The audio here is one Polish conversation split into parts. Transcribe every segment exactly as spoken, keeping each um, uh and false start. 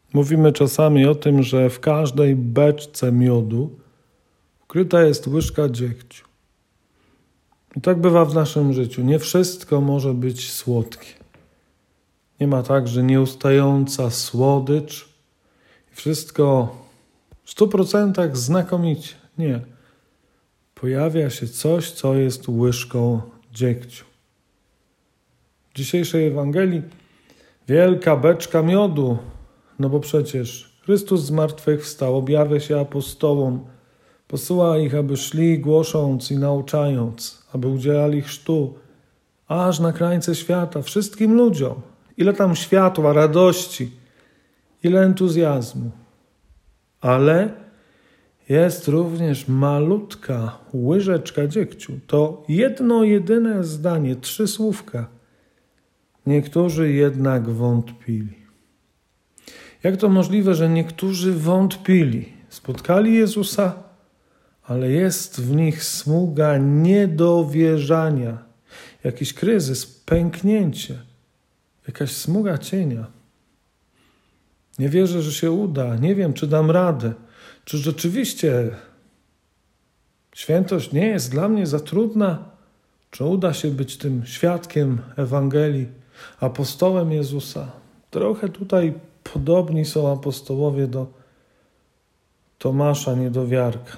Mówimy czasami o tym, że w każdej beczce miodu ukryta jest łyżka dziegciu. I tak bywa w naszym życiu. Nie wszystko może być słodkie. Nie ma także nieustająca słodycz i wszystko w stu procentach znakomicie. Nie. Pojawia się coś, co jest łyżką dziegciu. W dzisiejszej Ewangelii wielka beczka miodu, no bo przecież Chrystus zmartwychwstał, objawia się apostołom, posyła ich, aby szli głosząc i nauczając, aby udzielali chrztu, aż na krańce świata, wszystkim ludziom. Ile tam światła, radości, ile entuzjazmu. Ale jest również malutka łyżeczka dziegciu. To jedno, jedyne zdanie, trzy słówka. Niektórzy jednak wątpili. Jak to możliwe, że niektórzy wątpili? Spotkali Jezusa, ale jest w nich smuga niedowierzania. Jakiś kryzys, pęknięcie, jakaś smuga cienia. Nie wierzę, że się uda, nie wiem, czy dam radę. Czy rzeczywiście świętość nie jest dla mnie za trudna? Czy uda się być tym świadkiem Ewangelii, apostołem Jezusa? Trochę tutaj podobni są apostołowie do Tomasza Niedowiarka.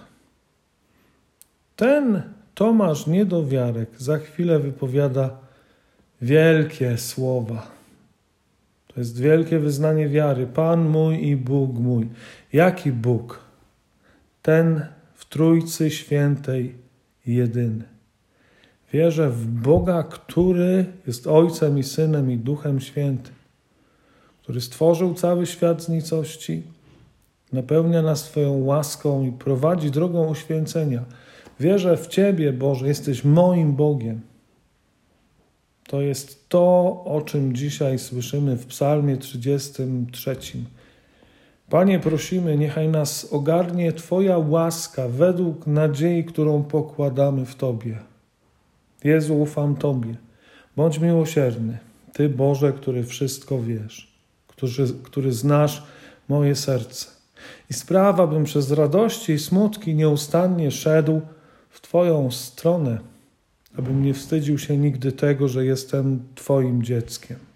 Ten Tomasz Niedowiarek za chwilę wypowiada wielkie słowa. To jest wielkie wyznanie wiary. Pan mój i Bóg mój. Jaki Bóg? Ten w Trójcy Świętej jedyny. Wierzę w Boga, który jest Ojcem i Synem i Duchem Świętym, który stworzył cały świat z nicości, napełnia nas swoją łaską i prowadzi drogą uświęcenia. Wierzę w Ciebie, Boże, jesteś moim Bogiem. To jest to, o czym dzisiaj słyszymy w Psalmie trzydziestym trzecim. Panie, prosimy, niechaj nas ogarnie Twoja łaska według nadziei, którą pokładamy w Tobie. Jezu, ufam Tobie. Bądź miłosierny. Ty, Boże, który wszystko wiesz, który, który znasz moje serce. I spraw, abym przez radości i smutki nieustannie szedł w Twoją stronę, abym nie wstydził się nigdy tego, że jestem Twoim dzieckiem.